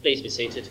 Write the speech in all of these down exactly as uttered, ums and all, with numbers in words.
Please be seated.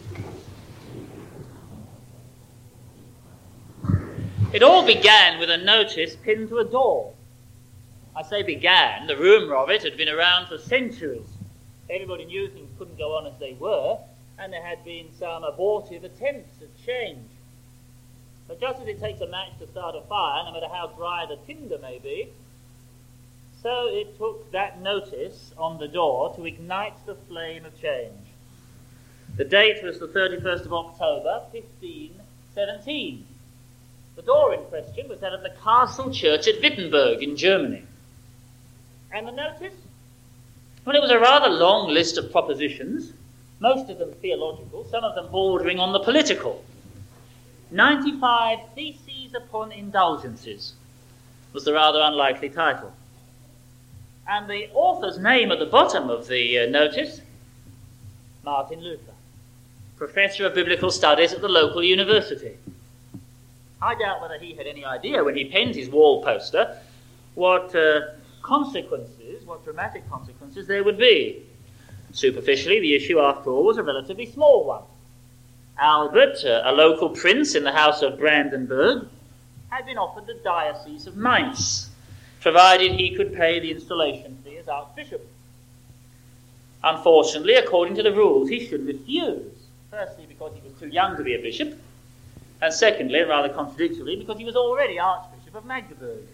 It all began with a notice pinned to a door. I say began, the rumour of it had been around for centuries. Everybody knew things couldn't go on as they were, and there had been some abortive attempts at change. But just as it takes a match to start a fire, no matter how dry the tinder may be, so it took that notice on the door to ignite the flame of change. The date was the thirty-first of October, fifteen seventeen. The door in question was that of the Castle Church at Wittenberg in Germany. And the notice? Well, it was a rather long list of propositions, most of them theological, some of them bordering on the political. ninety-five Theses upon Indulgences was the rather unlikely title. And the author's name at the bottom of the uh, notice, Martin Luther, Professor of Biblical Studies at the local university. I doubt whether he had any idea when he penned his wall poster what uh, consequences, what dramatic consequences there would be. Superficially, the issue, after all, was a relatively small one. Albert, uh, a local prince in the house of Brandenburg, had been offered the diocese of Mainz, provided he could pay the installation fee as archbishop. Unfortunately, according to the rules, he should refuse, firstly because he was too young to be a bishop, and secondly, and rather contradictorily, because he was already Archbishop of Magdeburg.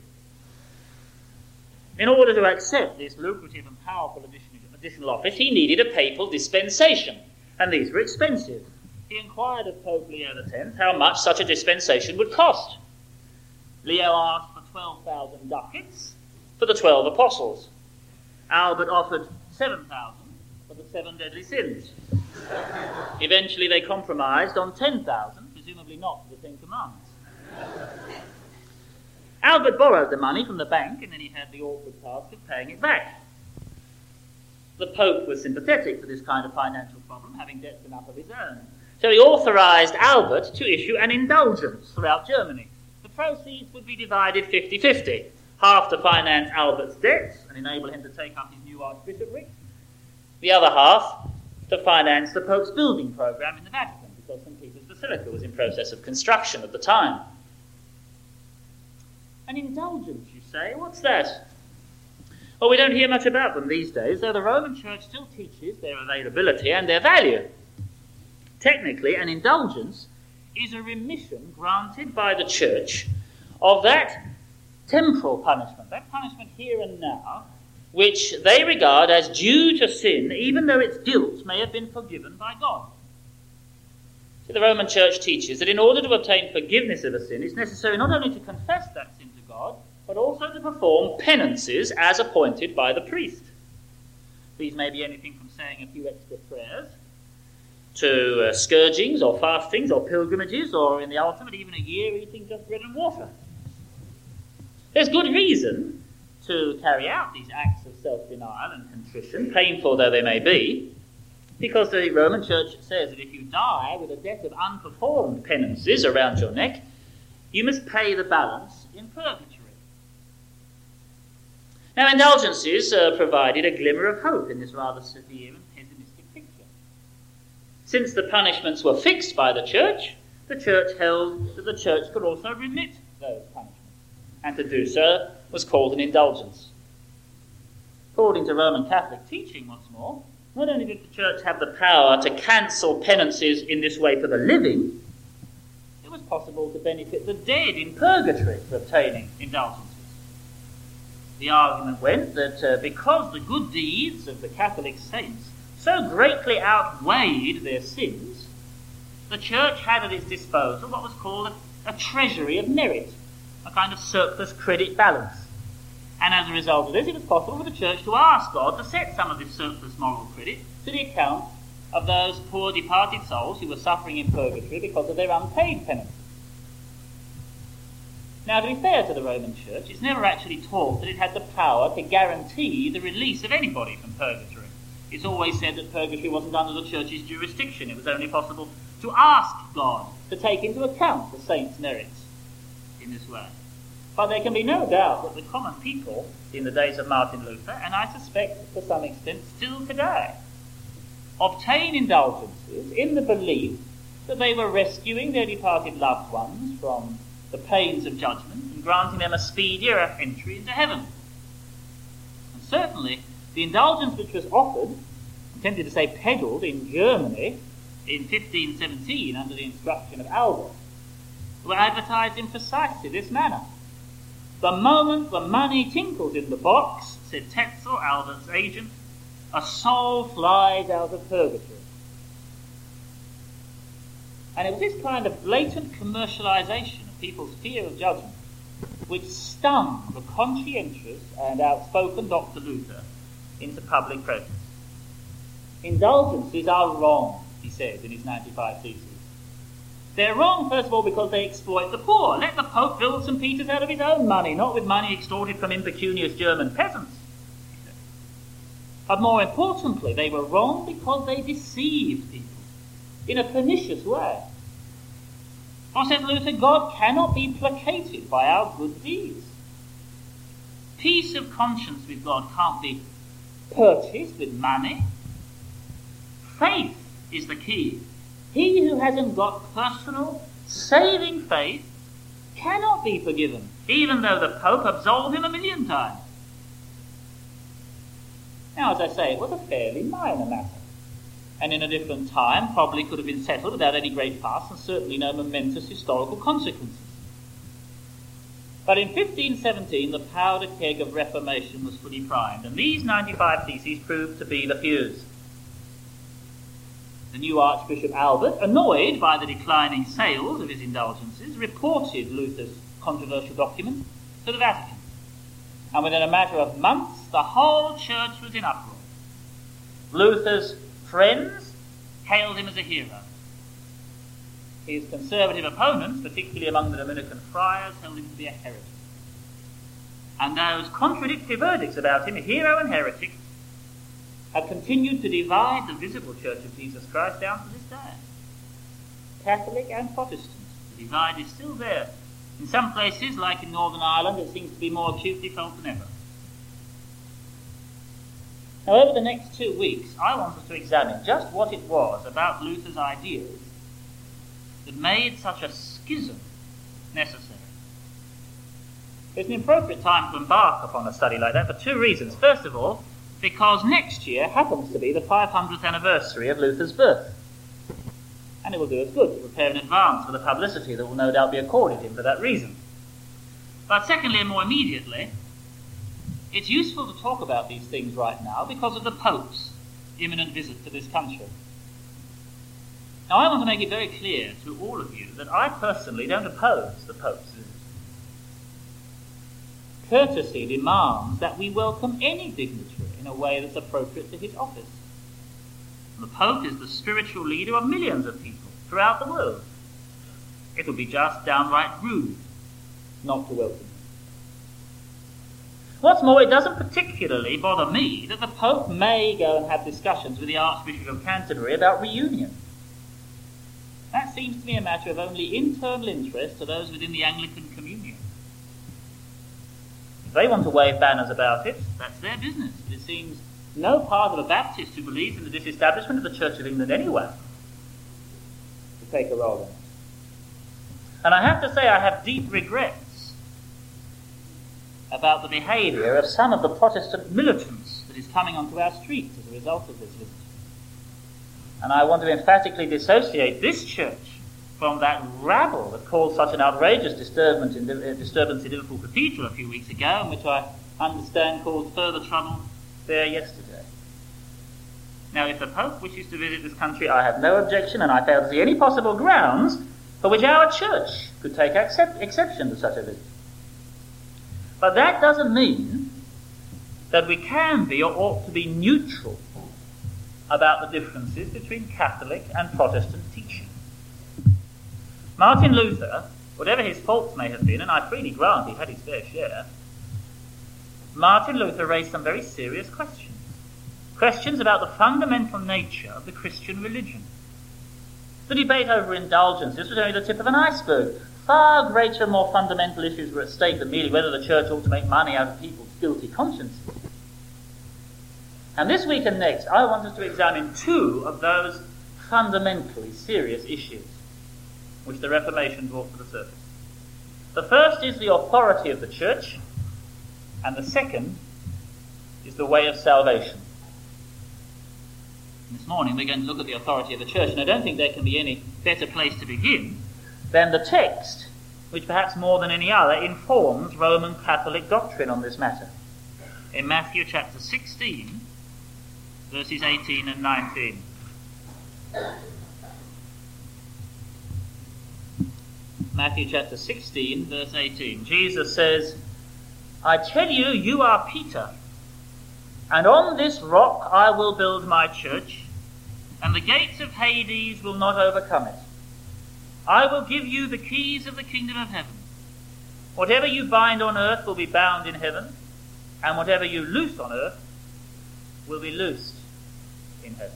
In order to accept this lucrative and powerful additional office, he needed a papal dispensation, and these were expensive. He inquired of Pope Leo the tenth how much such a dispensation would cost. Leo asked for twelve thousand ducats for the twelve apostles. Albert offered seven thousand for the seven deadly sins. Eventually they compromised on ten thousand, presumably not for the Ten Commandments. Albert borrowed the money from the bank, and then he had the awkward task of paying it back. The Pope was sympathetic for this kind of financial problem, having debts enough of his own. So he authorised Albert to issue an indulgence throughout Germany. The proceeds would be divided fifty-fifty, half to finance Albert's debts and enable him to take up his new archbishopric, the other half to finance the Pope's building programme in the Vatican, because Saint Peter's Basilica was in process of construction at the time. An indulgence, you say? What's that? Well, we don't hear much about them these days, though the Roman Church still teaches their availability and their value. Technically, an indulgence is a remission granted by the Church of that temporal punishment, that punishment here and now, which they regard as due to sin, even though its guilt may have been forgiven by God. So the Roman Church teaches that in order to obtain forgiveness of a sin, it's necessary not only to confess that sin to God, but also to perform penances as appointed by the priest. These may be anything from saying a few extra prayers, to uh, scourgings or fastings or pilgrimages, or in the ultimate, even a year eating just bread and water. There's good reason to carry out these acts of self-denial and contrition, painful though they may be, because the Roman Church says that if you die with a debt of unperformed penances around your neck, you must pay the balance in purgatory. Now, indulgences uh, provided a glimmer of hope in this rather severe and pessimistic picture. Since the punishments were fixed by the Church, the Church held that the Church could also remit those punishments, and to do so was called an indulgence. According to Roman Catholic teaching, once more, not only did the Church have the power to cancel penances in this way for the living, it was possible to benefit the dead in purgatory for obtaining indulgences. The argument went that uh, because the good deeds of the Catholic saints so greatly outweighed their sins, the Church had at its disposal what was called a, a treasury of merit, a kind of surplus credit balance. And as a result of this, it was possible for the Church to ask God to set some of this surplus moral credit to the account of those poor departed souls who were suffering in purgatory because of their unpaid penances. Now, to be fair to the Roman Church, it's never actually taught that it had the power to guarantee the release of anybody from purgatory. It's always said that purgatory wasn't under the Church's jurisdiction. It was only possible to ask God to take into account the saints' merits in this way. But there can be no doubt that the common people in the days of Martin Luther, and I suspect to some extent still today, obtain indulgences in the belief that they were rescuing their departed loved ones from the pains of judgment and granting them a speedier entry into heaven. And certainly the indulgence which was offered, I'm tempted to say peddled, in Germany in fifteen seventeen under the instruction of Albert, were advertised in precisely this manner. The moment the money tinkles in the box, said Tetzel, Albert's agent, a soul flies out of purgatory. And it was this kind of blatant commercialization of people's fear of judgment which stung the conscientious and outspoken Doctor Luther into public protest. Indulgences are wrong, he says in his ninety-five Theses. They're wrong, first of all, because they exploit the poor. Let the Pope build Saint Peter's out of his own money, not with money extorted from impecunious German peasants. But more importantly, they were wrong because they deceived people in a pernicious way. For, says Luther, God cannot be placated by our good deeds. Peace of conscience with God can't be purchased with money. Faith is the key. He who hasn't got personal, saving faith cannot be forgiven, even though the Pope absolved him a million times. Now, as I say, it was a fairly minor matter, and in a different time probably could have been settled without any great fuss and certainly no momentous historical consequences. But in fifteen seventeen the powder keg of Reformation was fully primed, and these ninety-five Theses proved to be the fuse. The new Archbishop Albert, annoyed by the declining sales of his indulgences, reported Luther's controversial document to the Vatican. And within a matter of months, the whole church was in uproar. Luther's friends hailed him as a hero. His conservative opponents, particularly among the Dominican friars, held him to be a heretic. And those contradictory verdicts about him, a hero and heretic, have continued to divide the visible Church of Jesus Christ down to this day. Catholic and Protestant. The divide is still there. In some places, like in Northern Ireland, it seems to be more acutely felt than ever. Now, over the next two weeks, I want us to examine just what it was about Luther's ideas that made such a schism necessary. It's an appropriate time to embark upon a study like that for two reasons. First of all, because next year happens to be the five hundredth anniversary of Luther's birth. And it will do us good to prepare in advance for the publicity that will no doubt be accorded him for that reason. But secondly, and more immediately, it's useful to talk about these things right now because of the Pope's imminent visit to this country. Now, I want to make it very clear to all of you that I personally don't oppose the Pope's visit. Courtesy demands that we welcome any dignitary in a way that's appropriate to his office. The Pope is the spiritual leader of millions of people throughout the world. It would be just downright rude not to welcome him. What's more, it doesn't particularly bother me that the Pope may go and have discussions with the Archbishop of Canterbury about reunion. That seems to me a matter of only internal interest to those within the Anglican communion. If they want to wave banners about it, that's their business. It seems no part of a Baptist who believes in the disestablishment of the Church of England anyway to take a role in it. And I have to say I have deep regrets about the behaviour of some of the Protestant militants that is coming onto our streets as a result of this visit. And I want to emphatically dissociate this church from that rabble that caused such an outrageous disturbance in, uh, disturbance in Liverpool Cathedral a few weeks ago, and which I understand caused further trouble there yesterday. Now, if the Pope wishes to visit this country, I have no objection, and I fail to see any possible grounds for which our church could take accept, exception to such a visit. But that doesn't mean that we can be or ought to be neutral about the differences between Catholic and Protestant teaching. Martin Luther, whatever his faults may have been, and I freely grant he had his fair share, Martin Luther raised some very serious questions. Questions about the fundamental nature of the Christian religion. The debate over indulgences was only the tip of an iceberg. Far greater and more fundamental issues were at stake than merely whether the church ought to make money out of people's guilty consciences. And this week and next, I want us to examine two of those fundamentally serious issues which the Reformation brought to the surface. The first is the authority of the church, and the second is the way of salvation. This morning we're going to look at the authority of the church, and I don't think there can be any better place to begin than the text, which perhaps more than any other informs Roman Catholic doctrine on this matter. In Matthew chapter sixteen, verses eighteen and nineteen. Matthew chapter sixteen, verse eighteen. Jesus says, I tell you, you are Peter, and on this rock I will build my church, and the gates of Hades will not overcome it. I will give you the keys of the kingdom of heaven. Whatever you bind on earth will be bound in heaven, and whatever you loose on earth will be loosed in heaven.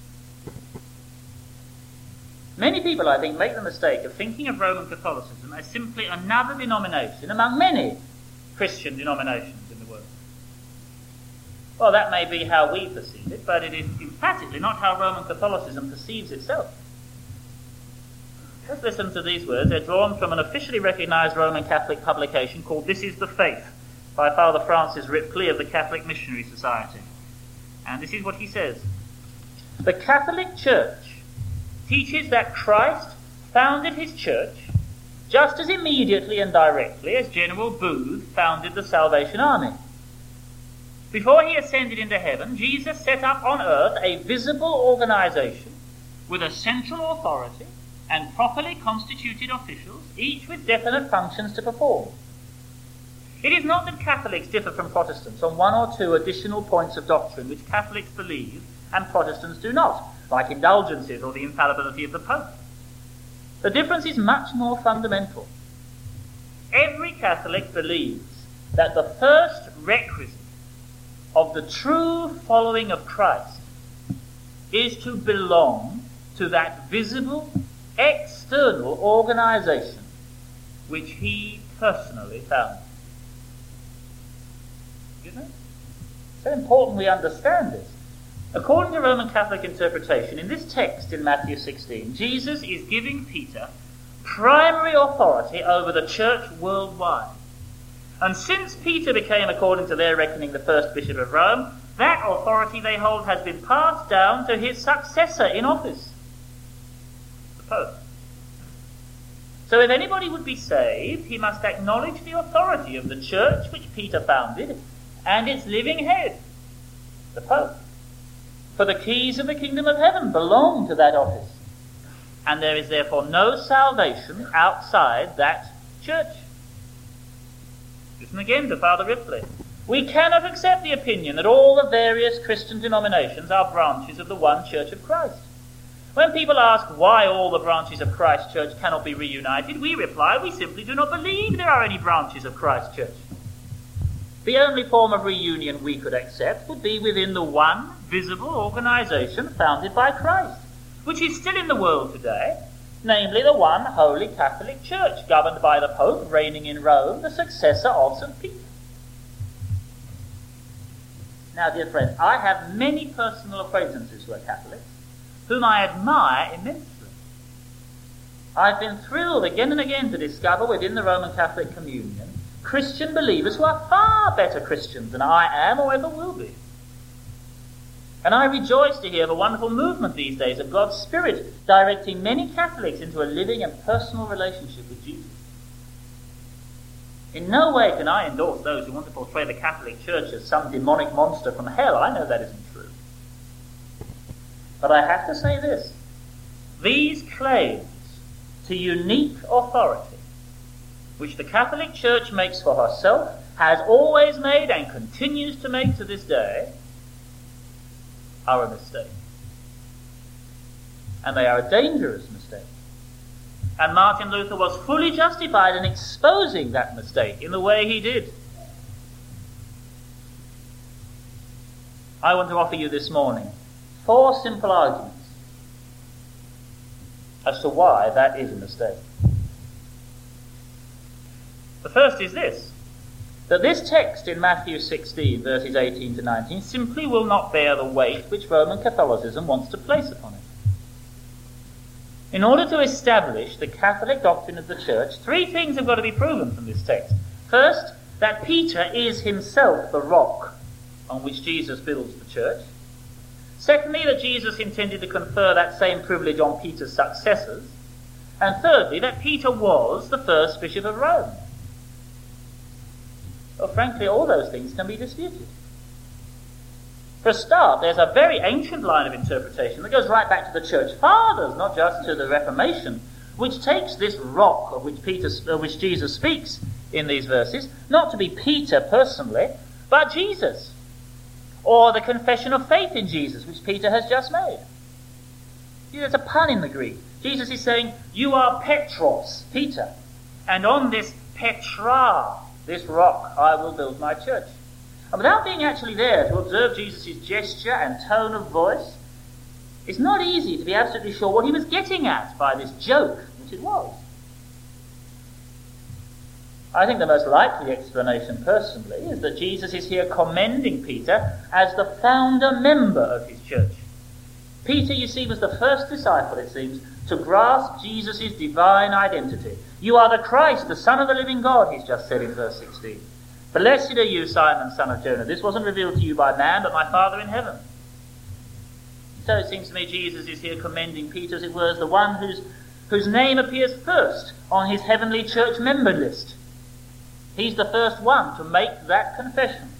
Many people, I think, make the mistake of thinking of Roman Catholicism as simply another denomination among many Christian denominations in the world. Well, that may be how we perceive it, but it is emphatically not how Roman Catholicism perceives itself. Just listen to these words. They're drawn from an officially recognized Roman Catholic publication called This is the Faith, by Father Francis Ripley of the Catholic Missionary Society. And this is what he says. The Catholic Church teaches that Christ founded his church just as immediately and directly as General Booth founded the Salvation Army. Before he ascended into heaven, Jesus set up on earth a visible organization with a central authority and properly constituted officials, each with definite functions to perform. It is not that Catholics differ from Protestants on one or two additional points of doctrine which Catholics believe and Protestants do not, like indulgences or the infallibility of the Pope. The difference is much more fundamental. Every Catholic believes that the first requisite of the true following of Christ is to belong to that visible, external organization which he personally founded. Isn't it? It's so important we understand this. According to Roman Catholic interpretation, in this text in Matthew sixteen, Jesus is giving Peter primary authority over the church worldwide. And since Peter became, according to their reckoning, the first bishop of Rome, that authority they hold has been passed down to his successor in office, the Pope. So if anybody would be saved, he must acknowledge the authority of the church which Peter founded and its living head, the Pope. For the keys of the kingdom of heaven belong to that office, and there is therefore no salvation outside that church. Listen again to Father Ripley. We cannot accept the opinion that all the various Christian denominations are branches of the one Church of Christ. When people ask why all the branches of Christ's Church cannot be reunited, we reply we simply do not believe there are any branches of Christ's Church. The only form of reunion we could accept would be within the one visible organization founded by Christ, which is still in the world today, namely the one Holy Catholic Church, governed by the Pope, reigning in Rome, the successor of Saint Peter. Now, dear friends, I have many personal acquaintances who are Catholics, whom I admire immensely. I've been thrilled again and again to discover within the Roman Catholic communion Christian believers who are far better Christians than I am or ever will be. And I rejoice to hear the wonderful movement these days of God's Spirit directing many Catholics into a living and personal relationship with Jesus. In no way can I endorse those who want to portray the Catholic Church as some demonic monster from hell. I know that isn't true. But I have to say this. These claims to unique authority, which the Catholic Church makes for herself, has always made and continues to make to this day, are a mistake. And they are a dangerous mistake. And Martin Luther was fully justified in exposing that mistake in the way he did. I want to offer you this morning four simple arguments as to why that is a mistake. The first is this. that this text in Matthew sixteen, verses eighteen to nineteen, simply will not bear the weight which Roman Catholicism wants to place upon it. In order to establish the Catholic doctrine of the Church, three things have got to be proven from this text. First, that Peter is himself the rock on which Jesus builds the church. Secondly, that Jesus intended to confer that same privilege on Peter's successors. And thirdly, that Peter was the first bishop of Rome. Well, frankly, all those things can be disputed. For a start, there's a very ancient line of interpretation that goes right back to the Church Fathers, not just to the Reformation, which takes this rock of which, Peter, of which Jesus speaks in these verses, not to be Peter personally, but Jesus, or the confession of faith in Jesus, which Peter has just made. See, there's a pun in the Greek. Jesus is saying, you are Petros, Peter, and on this Petra, this rock, I will build my church. And without being actually there to observe Jesus' gesture and tone of voice, it's not easy to be absolutely sure what he was getting at by this joke, which it was. I think the most likely explanation, personally, is that Jesus is here commending Peter as the founder member of his church. Peter, you see, was the first disciple, it seems, to grasp Jesus' divine identity. You are the Christ, the Son of the living God, he's just said in verse sixteen. Blessed are you, Simon, son of Jonah. This wasn't revealed to you by man, but my Father in heaven. So it seems to me Jesus is here commending Peter, as it were, as the one whose, whose name appears first on his heavenly church member list. He's the first one to make that confession.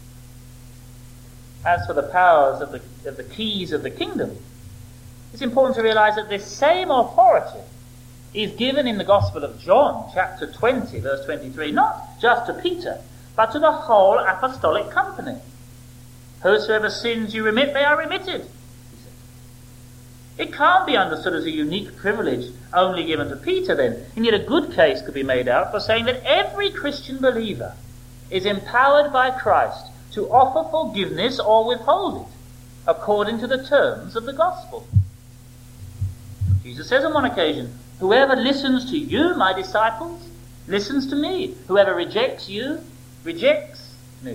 As for the powers of the, of the keys of the kingdom, it's important to realize that this same authority is given in the Gospel of John, chapter twenty, verse twenty-three, not just to Peter, but to the whole apostolic company. Whosoever sins you remit, they are remitted, he says. It can't be understood as a unique privilege only given to Peter then, and yet a good case could be made out for saying that every Christian believer is empowered by Christ to offer forgiveness or withhold it, according to the terms of the gospel. Jesus says on one occasion, whoever listens to you, my disciples, listens to me. Whoever rejects you, rejects me.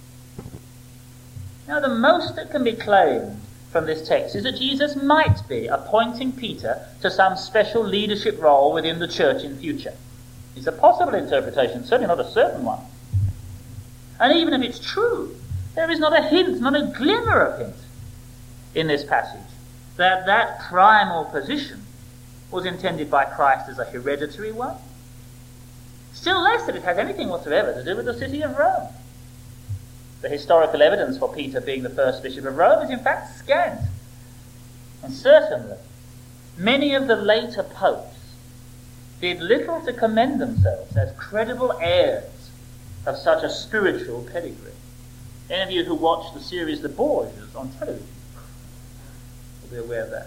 Now, the most that can be claimed from this text is that Jesus might be appointing Peter to some special leadership role within the church in future. It's a possible interpretation, certainly not a certain one. And even if it's true, there is not a hint, not a glimmer of hint in this passage that that primal position was intended by Christ as a hereditary one. Still less that it has anything whatsoever to do with the city of Rome. The historical evidence for Peter being the first bishop of Rome is in fact scant. And certainly, many of the later popes did little to commend themselves as credible heirs of such a spiritual pedigree. Any of you who watch the series The Borgias on television will be aware of that.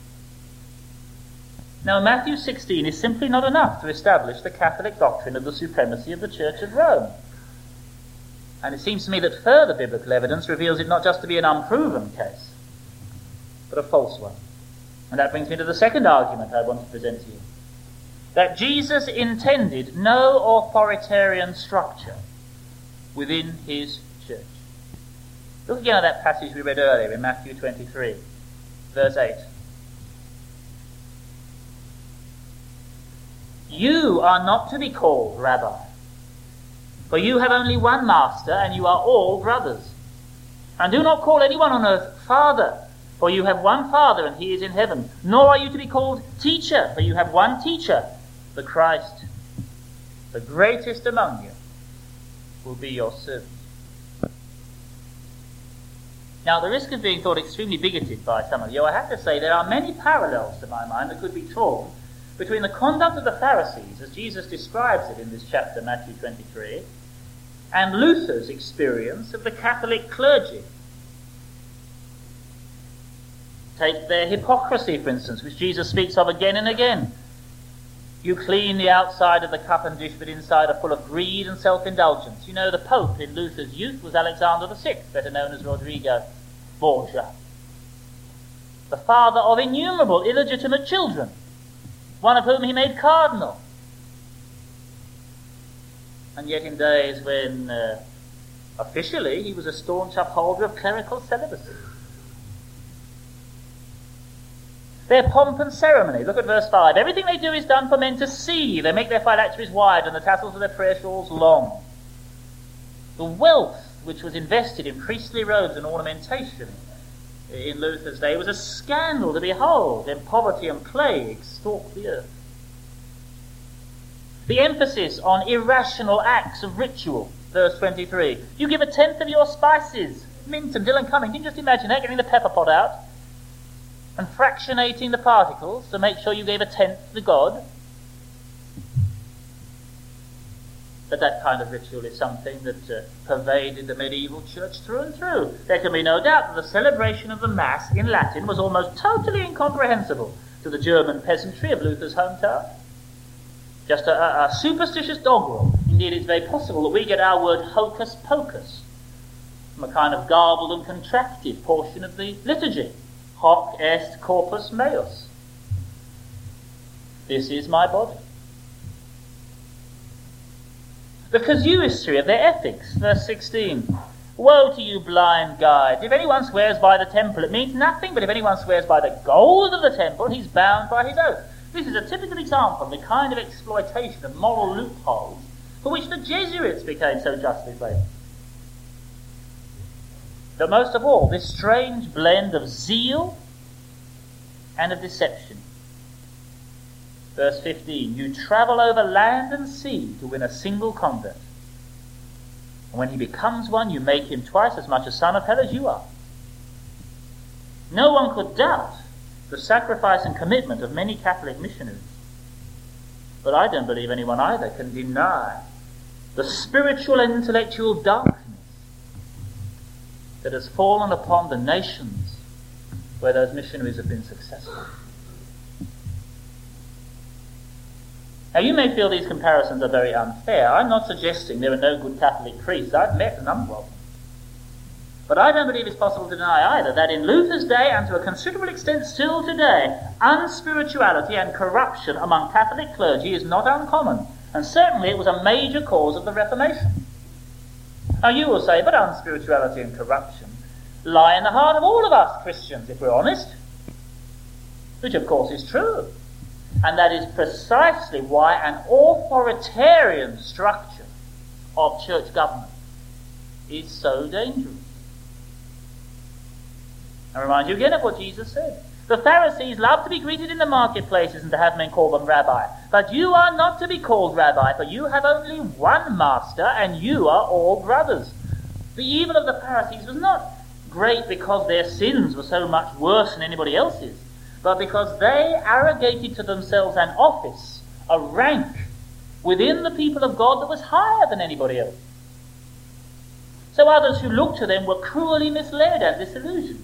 Now, Matthew sixteen is simply not enough to establish the Catholic doctrine of the supremacy of the Church of Rome. And it seems to me that further biblical evidence reveals it not just to be an unproven case, but a false one. And that brings me to the second argument I want to present to you. That Jesus intended no authoritarian structure within his church. Look again at that passage we read earlier in Matthew twenty-three, verse eight. You are not to be called Rabbi, for you have only one master, and you are all brothers. And do not call anyone on earth Father, for you have one Father, and he is in heaven. Nor are you to be called Teacher, for you have one Teacher, the Christ. The greatest among you will be your servant. Now, at the risk of being thought extremely bigoted by some of you, I have to say there are many parallels, to my mind, that could be drawn between the conduct of the Pharisees, as Jesus describes it in this chapter, Matthew twenty-three, and Luther's experience of the Catholic clergy. Take their hypocrisy, for instance, which Jesus speaks of again and again. You clean the outside of the cup and dish, but inside are full of greed and self-indulgence. You know, the Pope in Luther's youth was Alexander the Sixth, better known as Rodrigo Borgia, the father of innumerable illegitimate children, one of whom he made cardinal. and yet in days when uh, officially he was a staunch upholder of clerical celibacy. Their pomp and ceremony, look at verse five. Everything they do is done for men to see. They make their phylacteries wide and the tassels of their prayer shawls long. The wealth which was invested in priestly robes and ornamentation in Luther's day was a scandal to behold, and poverty and plague stalked the earth. The emphasis on irrational acts of ritual, verse twenty-three. You give a tenth of your spices, mint and dill and cumin. Can you just imagine that, getting the pepper pot out and fractionating the particles to make sure you gave a tenth to God? But that kind of ritual is something that uh, pervaded the medieval church through and through. There can be no doubt that the celebration of the Mass in Latin was almost totally incomprehensible to the German peasantry of Luther's hometown. Just a, a, a superstitious doggerel. Indeed, it's very possible that we get our word hocus pocus from a kind of garbled and contracted portion of the liturgy. Hoc est corpus meus. This is my body. The casuistry of their ethics, verse sixteen. Woe to you, blind guides! If anyone swears by the temple, it means nothing, but if anyone swears by the gold of the temple, he's bound by his oath. This is a typical example of the kind of exploitation of moral loopholes for which the Jesuits became so justly famous. But most of all, this strange blend of zeal and of deception. Verse fifteen, you travel over land and sea to win a single convert. And when he becomes one, you make him twice as much a son of hell as you are. No one could doubt the sacrifice and commitment of many Catholic missionaries. But I don't believe anyone either can deny the spiritual and intellectual darkness that has fallen upon the nations where those missionaries have been successful. Now, you may feel these comparisons are very unfair. I'm not suggesting there are no good Catholic priests. I've met a number of them. But I don't believe it's possible to deny either that in Luther's day, and to a considerable extent still today, unspirituality and corruption among Catholic clergy is not uncommon, and certainly it was a major cause of the Reformation. Now you will say, but unspirituality and corruption lie in the heart of all of us Christians, if we're honest. Which of course is true. And that is precisely why an authoritarian structure of church government is so dangerous. I remind you again of what Jesus said. The Pharisees love to be greeted in the marketplaces and to have men call them rabbi. But you are not to be called rabbi, for you have only one master, and you are all brothers. The evil of the Pharisees was not great because their sins were so much worse than anybody else's, but because they arrogated to themselves an office, a rank, within the people of God that was higher than anybody else. So others who looked to them were cruelly misled and disillusioned.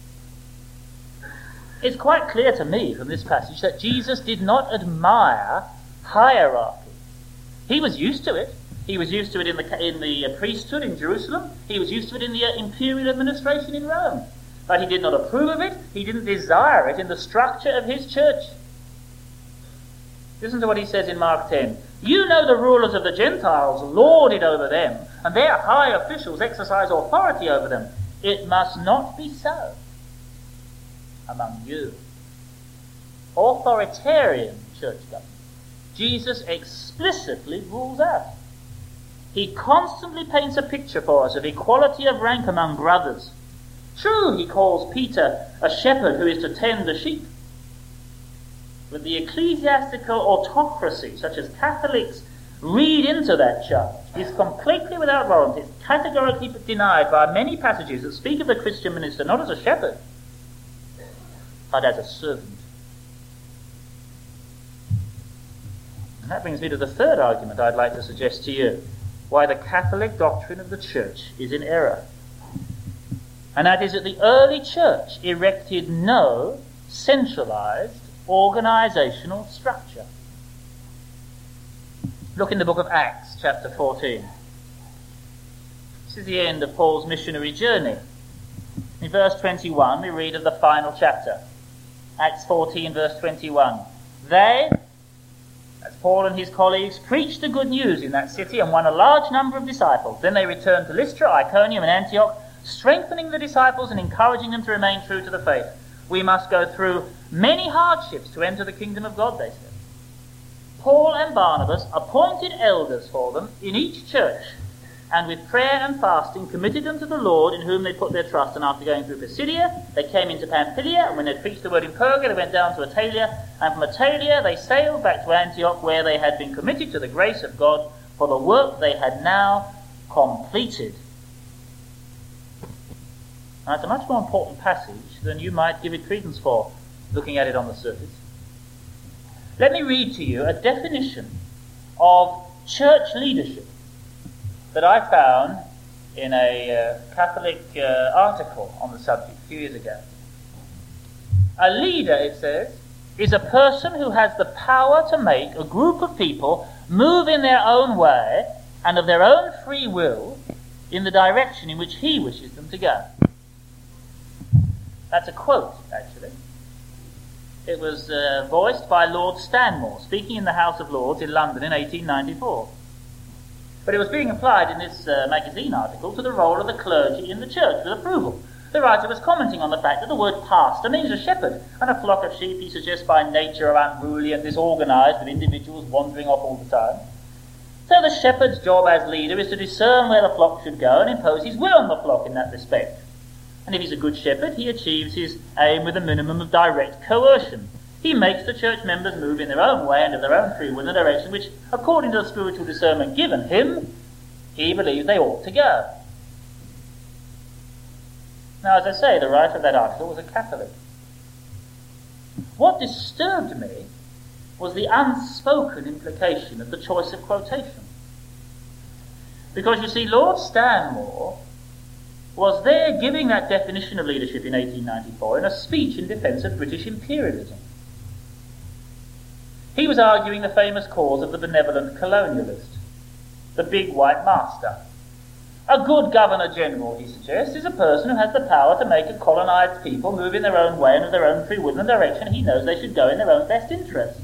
It's quite clear to me from this passage that Jesus did not admire hierarchy. He was used to it. He was used to it in the, in the priesthood in Jerusalem. He was used to it in the imperial administration in Rome. But he did not approve of it. He didn't desire it in the structure of his church. Listen to what he says in Mark ten. You know the rulers of the Gentiles lord it over them, and their high officials exercise authority over them. It must not be so among you. Authoritarian church government, Jesus explicitly rules out. He constantly paints a picture for us of equality of rank among brothers. True, he calls Peter a shepherd who is to tend the sheep. But the ecclesiastical autocracy, such as Catholics read into that charge, is completely without warrant. It's categorically denied by many passages that speak of the Christian minister not as a shepherd, but as a servant. And that brings me to the third argument I'd like to suggest to you, why the Catholic doctrine of the Church is in error. And that is that the early Church erected no centralized organizational structure. Look in the book of Acts, chapter fourteen. This is the end of Paul's missionary journey. In verse twenty-one, we read of the final chapter. Acts fourteen, verse twenty-one. They, that's Paul and his colleagues preached the good news in that city and won a large number of disciples. Then they returned to Lystra, Iconium, and Antioch, strengthening the disciples and encouraging them to remain true to the faith. We must go through many hardships to enter the kingdom of God, they said. Paul and Barnabas appointed elders for them in each church, and with prayer and fasting committed them to the Lord in whom they put their trust. And after going through Pisidia, they came into Pamphylia, and when they preached the word in Perga, they went down to Attalia, and from Attalia they sailed back to Antioch, where they had been committed to the grace of God for the work they had now completed. Now, it's a much more important passage than you might give it credence for, looking at it on the surface. Let me read to you a definition of church leadership that I found in a uh, Catholic uh, article on the subject a few years ago. A leader, it says, is a person who has the power to make a group of people move in their own way and of their own free will in the direction in which he wishes them to go. That's a quote, actually. It was uh, voiced by Lord Stanmore, speaking in the House of Lords in London in eighteen ninety-four. But it was being applied in this uh, magazine article to the role of the clergy in the church with approval. The writer was commenting on the fact that the word pastor means a shepherd, and a flock of sheep, he suggests, by nature are unruly and disorganized, with individuals wandering off all the time. So the shepherd's job as leader is to discern where the flock should go and impose his will on the flock in that respect. And if he's a good shepherd, he achieves his aim with a minimum of direct coercion. He makes the church members move in their own way and of their own free will in the direction which, according to the spiritual discernment given him, he believes they ought to go. Now, as I say, the writer of that article was a Catholic. What disturbed me was the unspoken implication of the choice of quotation. Because, you see, Lord Stanmore was there giving that definition of leadership in eighteen ninety-four in a speech in defence of British imperialism. He was arguing the famous cause of the benevolent colonialist, the big white master. A good Governor-General, he suggests, is a person who has the power to make a colonised people move in their own way and of their own free will in the direction he knows they should go in their own best interest.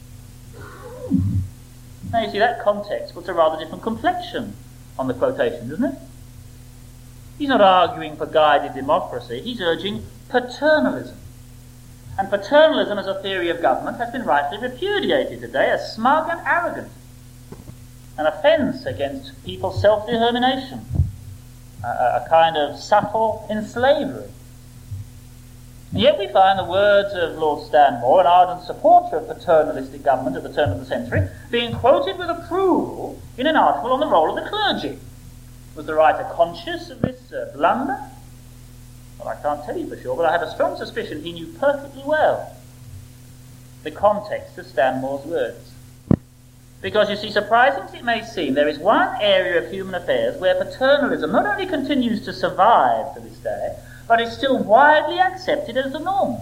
Now you see, that context puts a rather different complexion on the quotation, doesn't it? He's not arguing for guided democracy, he's urging paternalism. And paternalism as a theory of government has been rightly repudiated today as smug and arrogant, an offence against people's self-determination, a, a kind of subtle enslavery. And yet we find the words of Lord Stanmore, an ardent supporter of paternalistic government at the turn of the century, being quoted with approval in an article on the role of the clergy. Was the writer conscious of this uh, blunder? Well, I can't tell you for sure, but I have a strong suspicion he knew perfectly well the context of Stanmore's words. Because, you see, surprising as it may seem, there is one area of human affairs where paternalism not only continues to survive to this day, but is still widely accepted as the norm.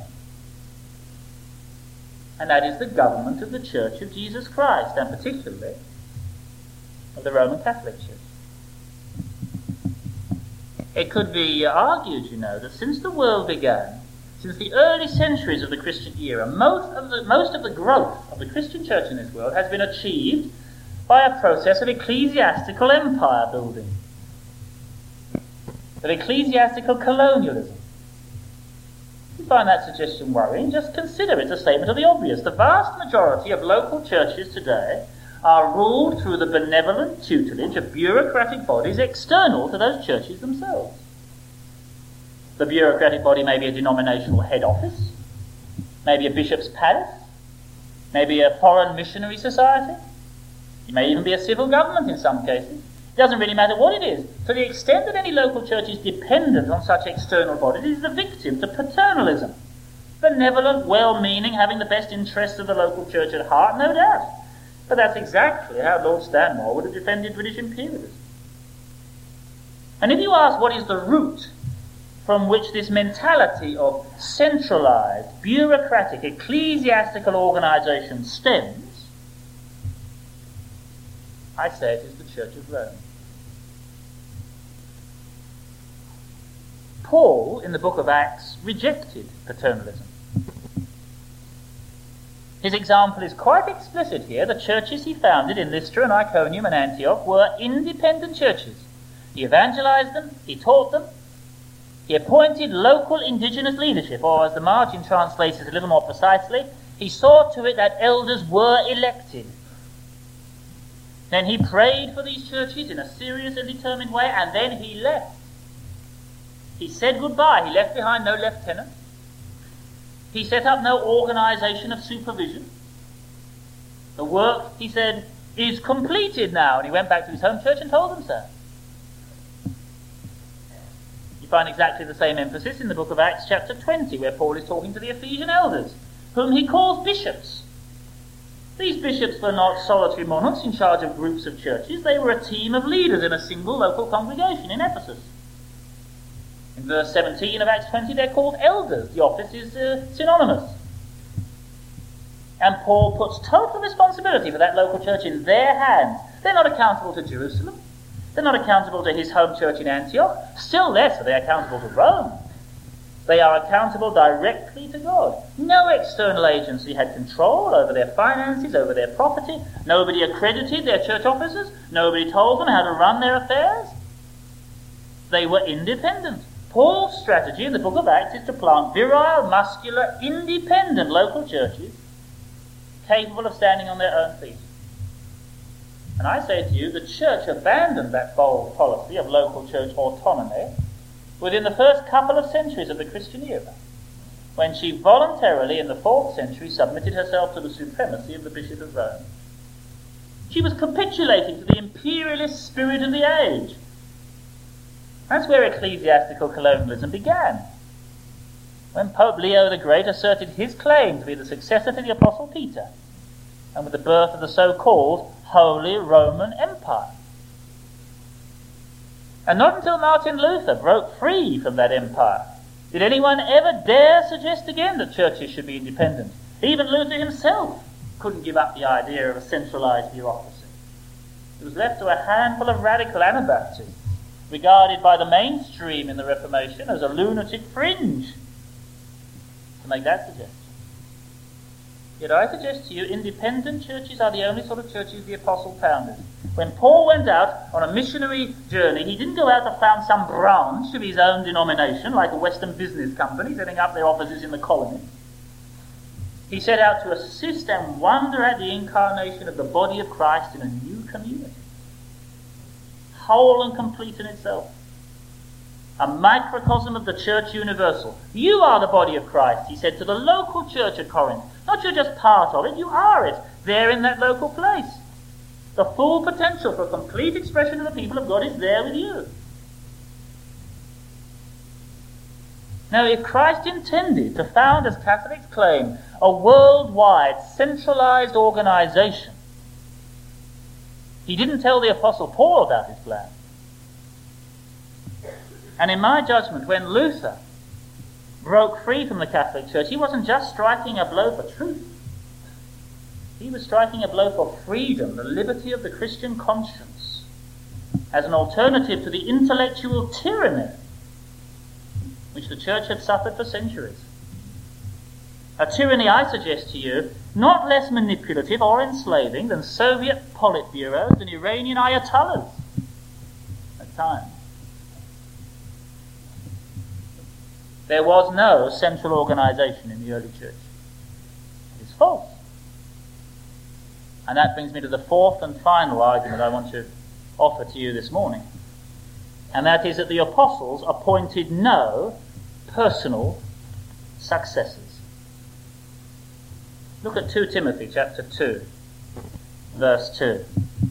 And that is the government of the Church of Jesus Christ, and particularly of the Roman Catholic Church. It could be argued, you know, that since the world began, since the early centuries of the Christian era, most of the, most of the growth of the Christian church in this world has been achieved by a process of ecclesiastical empire building, of ecclesiastical colonialism. If you find that suggestion worrying, just consider it a statement of the obvious. The vast majority of local churches today are ruled through the benevolent tutelage of bureaucratic bodies external to those churches themselves. The bureaucratic body may be a denominational head office, maybe a bishop's palace, maybe a foreign missionary society, it may even be a civil government in some cases. It doesn't really matter what it is. To the extent that any local church is dependent on such external bodies, it is the victim to paternalism. Benevolent, well-meaning, having the best interests of the local church at heart, no doubt. But that's exactly how Lord Stanmore would have defended British imperialism. And if you ask what is the root from which this mentality of centralised, bureaucratic, ecclesiastical organisation stems, I say it is the Church of Rome. Paul, in the book of Acts, rejected paternalism. His example is quite explicit here. The churches he founded in Lystra and Iconium and Antioch were independent churches. He evangelized them, he taught them, he appointed local indigenous leadership, or as the margin translates it a little more precisely, he saw to it that elders were elected. Then he prayed for these churches in a serious and determined way, and then he left. He said goodbye. He left behind no lieutenant. He set up no organization of supervision. The work, he said, is completed now. And he went back to his home church and told them so. You find exactly the same emphasis in the book of Acts chapter twenty, where Paul is talking to the Ephesian elders, whom he calls bishops. These bishops were not solitary monarchs in charge of groups of churches. They were a team of leaders in a single local congregation in Ephesus. In verse seventeen of Acts twenty, they're called elders. The office is uh, synonymous. And Paul puts total responsibility for that local church in their hands. They're not accountable to Jerusalem. They're not accountable to his home church in Antioch. Still less are they accountable to Rome. They are accountable directly to God. No external agency had control over their finances, over their property. Nobody accredited their church officers. Nobody told them how to run their affairs. They were independent. Paul's strategy in the book of Acts is to plant virile, muscular, independent local churches capable of standing on their own feet. And I say to you, the church abandoned that bold policy of local church autonomy within the first couple of centuries of the Christian era, when she voluntarily, in the fourth century, submitted herself to the supremacy of the Bishop of Rome. She was capitulating to the imperialist spirit of the age. That's where ecclesiastical colonialism began, when Pope Leo the Great asserted his claim to be the successor to the Apostle Peter, and with the birth of the so-called Holy Roman Empire. And not until Martin Luther broke free from that empire did anyone ever dare suggest again that churches should be independent. Even Luther himself couldn't give up the idea of a centralized bureaucracy. It was left to a handful of radical Anabaptists, regarded by the mainstream in the Reformation as a lunatic fringe, to make that suggestion. Yet I suggest to you, independent churches are the only sort of churches the apostle founded. When Paul went out on a missionary journey, he didn't go out to found some branch of his own denomination, like a Western business company setting up their offices in the colony. He set out to assist and wonder at the incarnation of the body of Christ in a new community, whole and complete in itself. A microcosm of the church universal. You are the body of Christ, he said to the local church at Corinth. Not you're just part of it, you are it, there in that local place. The full potential for a complete expression of the people of God is there with you. Now, if Christ intended to found, as Catholics claim, a worldwide, centralized organization, he didn't tell the Apostle Paul about his plan. And in my judgment, when Luther broke free from the Catholic Church, he wasn't just striking a blow for truth. He was striking a blow for freedom, the liberty of the Christian conscience, as an alternative to the intellectual tyranny which the Church had suffered for centuries. A tyranny, I suggest to you, not less manipulative or enslaving than Soviet politburos and Iranian ayatollahs at times. There was no central organization in the early church. It's false. And that brings me to the fourth and final argument I want to offer to you this morning. And that is that the apostles appointed no personal successors. Look at Second Timothy chapter two, verse two.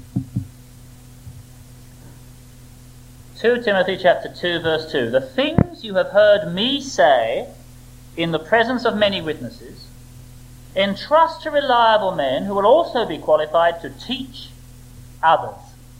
Second Timothy chapter two, verse two. The things you have heard me say in the presence of many witnesses, entrust to reliable men who will also be qualified to teach others.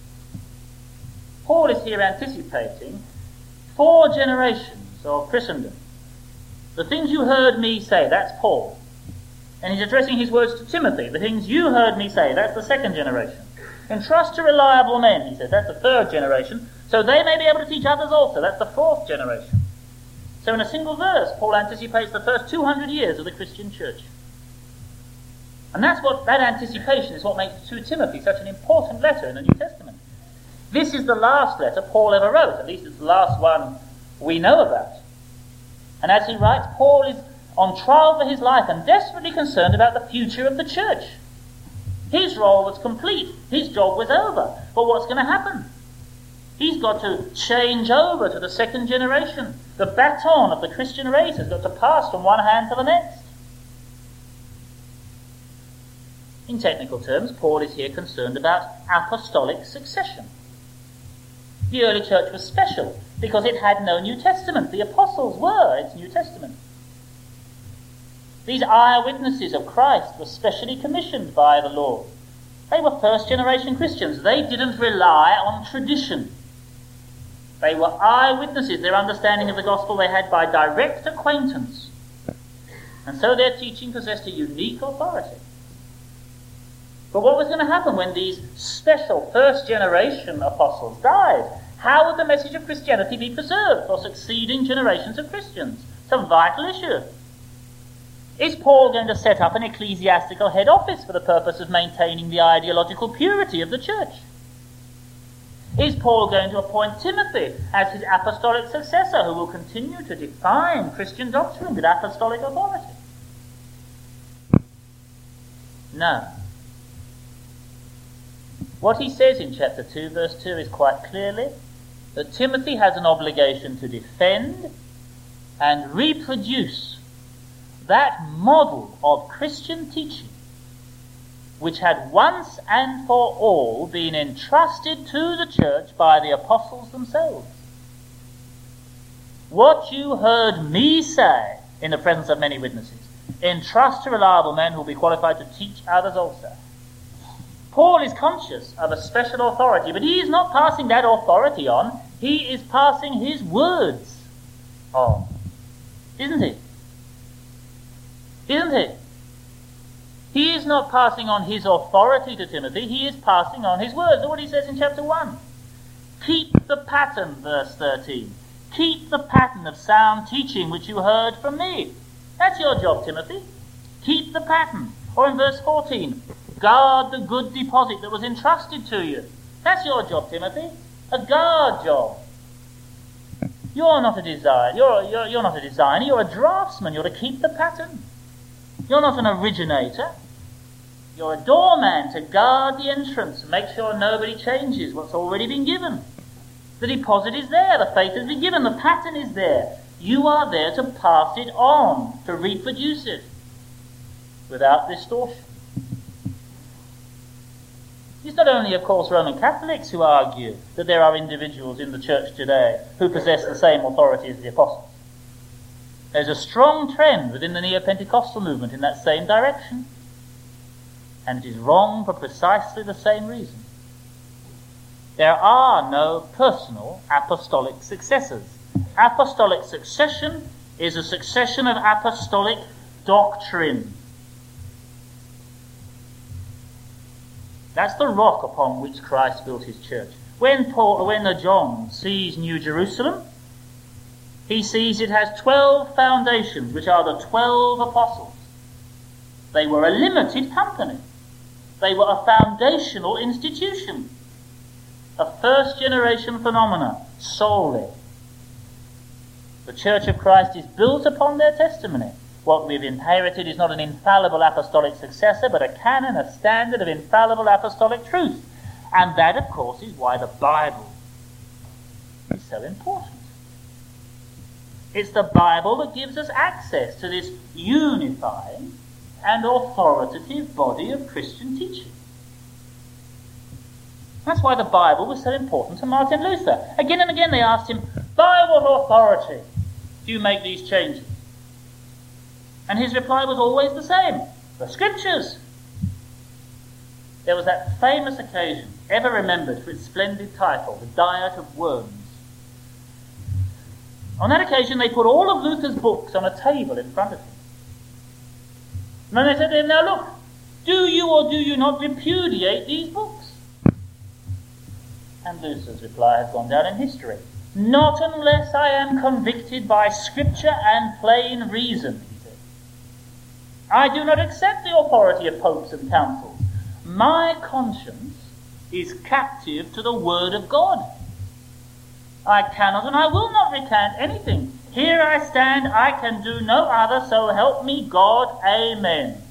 Paul is here anticipating four generations of Christendom. The things you heard me say, that's Paul. And he's addressing his words to Timothy. The things you heard me say, that's the second generation. Entrust to reliable men, he says, that's the third generation, so they may be able to teach others also, that's the fourth generation. So in a single verse, Paul anticipates the first two hundred years of the Christian church. And that's what, that anticipation is what makes Second Timothy such an important letter in the New Testament. This is the last letter Paul ever wrote, at least it's the last one we know about. And as he writes, Paul is on trial for his life and desperately concerned about the future of the church. His role was complete. His job was over. But what's going to happen? He's got to change over to the second generation. The baton of the Christian race has got to pass from one hand to the next. In technical terms, Paul is here concerned about apostolic succession. The early church was special because it had no New Testament. The apostles were its New Testament. These eyewitnesses of Christ were specially commissioned by the Lord. They were first-generation Christians. They didn't rely on tradition. They were eyewitnesses. Their understanding of the gospel they had by direct acquaintance. And so their teaching possessed a unique authority. But what was going to happen when these special first-generation apostles died? How would the message of Christianity be preserved for succeeding generations of Christians? It's a vital issue. Is Paul going to set up an ecclesiastical head office for the purpose of maintaining the ideological purity of the church? Is Paul going to appoint Timothy as his apostolic successor who will continue to define Christian doctrine with apostolic authority? No. What he says in chapter two, verse two is quite clearly that Timothy has an obligation to defend and reproduce that model of Christian teaching which had once and for all been entrusted to the church by the apostles themselves. What you heard me say in the presence of many witnesses, entrust to reliable men who will be qualified to teach others also. Paul is conscious of a special authority, but he is not passing that authority on. He is passing his words on. Isn't he? Isn't he? He is not passing on his authority to Timothy, he is passing on his words. Look what he says in chapter one. Keep the pattern, verse thirteen. Keep the pattern of sound teaching which you heard from me. That's your job, Timothy. Keep the pattern. Or in verse fourteen, guard the good deposit that was entrusted to you. That's your job, Timothy. A guard job. You're not a designer. You're, you're, you're not a designer. You're a draftsman. You're to keep the pattern. You're not an originator. You're a doorman to guard the entrance and make sure nobody changes what's already been given. The deposit is there. The faith has been given. The pattern is there. You are there to pass it on, to reproduce it without distortion. It's not only, of course, Roman Catholics who argue that there are individuals in the church today who possess the same authority as the apostles. There's a strong trend within the Neo-Pentecostal movement in that same direction. And it is wrong for precisely the same reason. There are no personal apostolic successors. Apostolic succession is a succession of apostolic doctrine. That's the rock upon which Christ built his church. When Paul, when John sees New Jerusalem, he sees it has twelve foundations, which are the twelve apostles. They were a limited company. They were a foundational institution. A first-generation phenomena, solely. The Church of Christ is built upon their testimony. What we've inherited is not an infallible apostolic successor, but a canon, a standard of infallible apostolic truth. And that, of course, is why the Bible is so important. It's the Bible that gives us access to this unifying and authoritative body of Christian teaching. That's why the Bible was so important to Martin Luther. Again and again they asked him, by what authority do you make these changes? And his reply was always the same, the Scriptures. There was that famous occasion, ever remembered for its splendid title, the Diet of Worms. On that occasion they put all of Luther's books on a table in front of him. And then they said to him, now look, do you or do you not repudiate these books? And Luther's reply has gone down in history. Not unless I am convicted by Scripture and plain reason, he said. I do not accept the authority of popes and councils. My conscience is captive to the word of God. I cannot and I will not recant anything. Here I stand, I can do no other, so help me God, amen.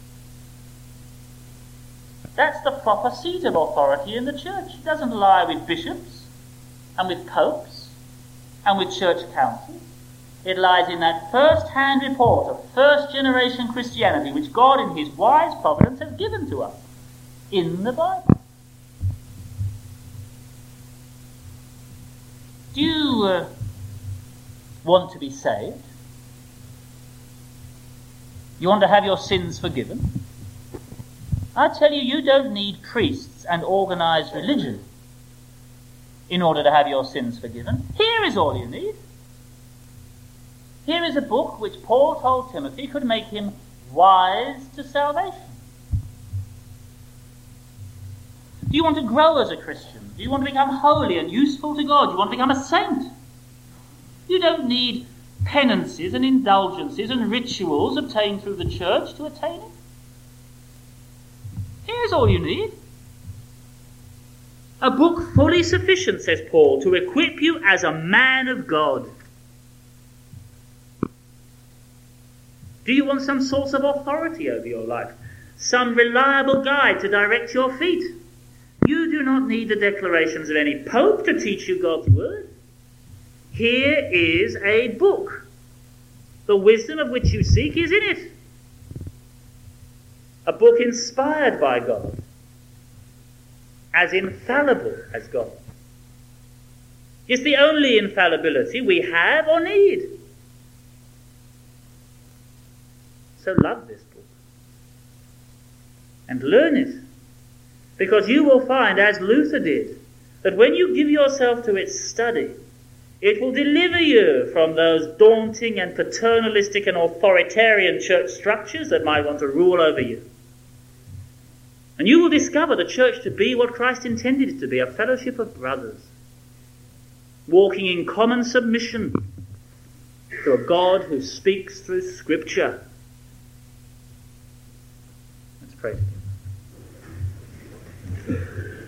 That's the proper seat of authority in the church. It doesn't lie with bishops and with popes and with church councils. It lies in that first-hand report of first-generation Christianity, which God in his wise providence has given to us in the Bible. Do you uh, want to be saved? You want to have your sins forgiven? I tell you, you don't need priests and organized religion in order to have your sins forgiven. Here is all you need. Here is a book which Paul told Timothy could make him wise to salvation. Do you want to grow as a Christian? Do you want to become holy and useful to God? Do you want to become a saint? You don't need penances and indulgences and rituals obtained through the church to attain it. Here's all you need. A book fully sufficient, says Paul, to equip you as a man of God. Do you want some source of authority over your life? Some reliable guide to direct your feet? You do not need the declarations of any pope to teach you God's word. Here is a book. The wisdom of which you seek is in it. A book inspired by God, as infallible as God. It's the only infallibility we have or need. So love this book and learn it, because you will find, as Luther did, that when you give yourself to its study, it will deliver you from those daunting and paternalistic and authoritarian church structures that might want to rule over you. And you will discover the church to be what Christ intended it to be, a fellowship of brothers, walking in common submission to a God who speaks through Scripture. Let's pray together.